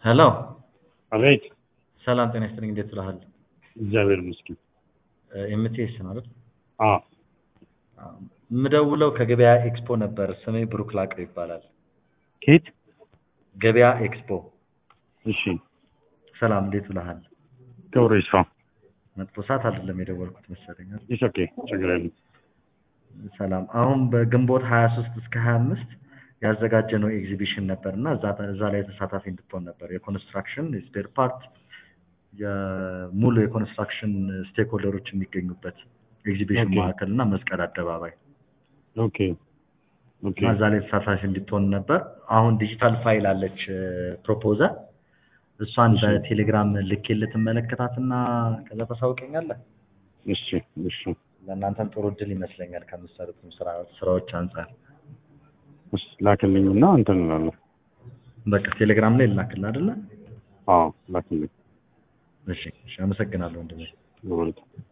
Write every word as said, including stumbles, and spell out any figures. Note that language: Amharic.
ሄሎ አቤት። ሰላም ጤና ይስጥልኝ። እንዴት ብለሃል? እግዚአብሔር ይመስገን። ኤምቲኤስ ነው አይደል? አዎ የምደውለው ከገበያ ኤክስፖ ነበር። ስሜ ብሩክ ላቀው ይባላል። ኬት? ገበያ ኤክስፖ። እሺ ሰላም እንዴት ብለሃል? ክብሩ ይስፋ። መጥፎ ሰዓት አይደለም የደወልኩት መሰለኝ አይደል? ኢትስ ኦኬ ችግር የለም። ሰላም አሁን በግንቦት ሀያ ሶስት እስከ ሀያ አምስት ያዘጋጀነው ኤግዚቢሽን ነበርና እዛ እዛ ላይ ተሳታፊ እንድትሆን ነበር። የኮንስትራክሽን ስፔር ፓርት የሙሉ የኮንስትራክሽን ስቴክሆልደሮች የሚገኙበት ኤግዚቢሽን ኦኬ ማዕከል እና መስቀል አደባባይ ኦኬ ኦኬ እና እዛ ላይ ተሳታፊ እንድትሆን ነበር። አሁን ዲጂታል ፋይል አለች ፕሮፖዛል፣ እሷን እሺ በቴሌግራም ልኬልህ ትመለከታትና ከዛ ታሳውቀኛለህ። እሺ እሺ ለእናንተም ጥሩ እድል ይመስለኛል ከምትሰሩትም ስራ ስራዎች አንጻር። እሺ ላክልኝና እንትን እንላለን። በቃ ቴሌግራም ላይ ልላክልህ አይደለ? አዎ ላክልኝ። እሺ እሺ፣ አመሰግናለሁ ወንድሜ። ይሁን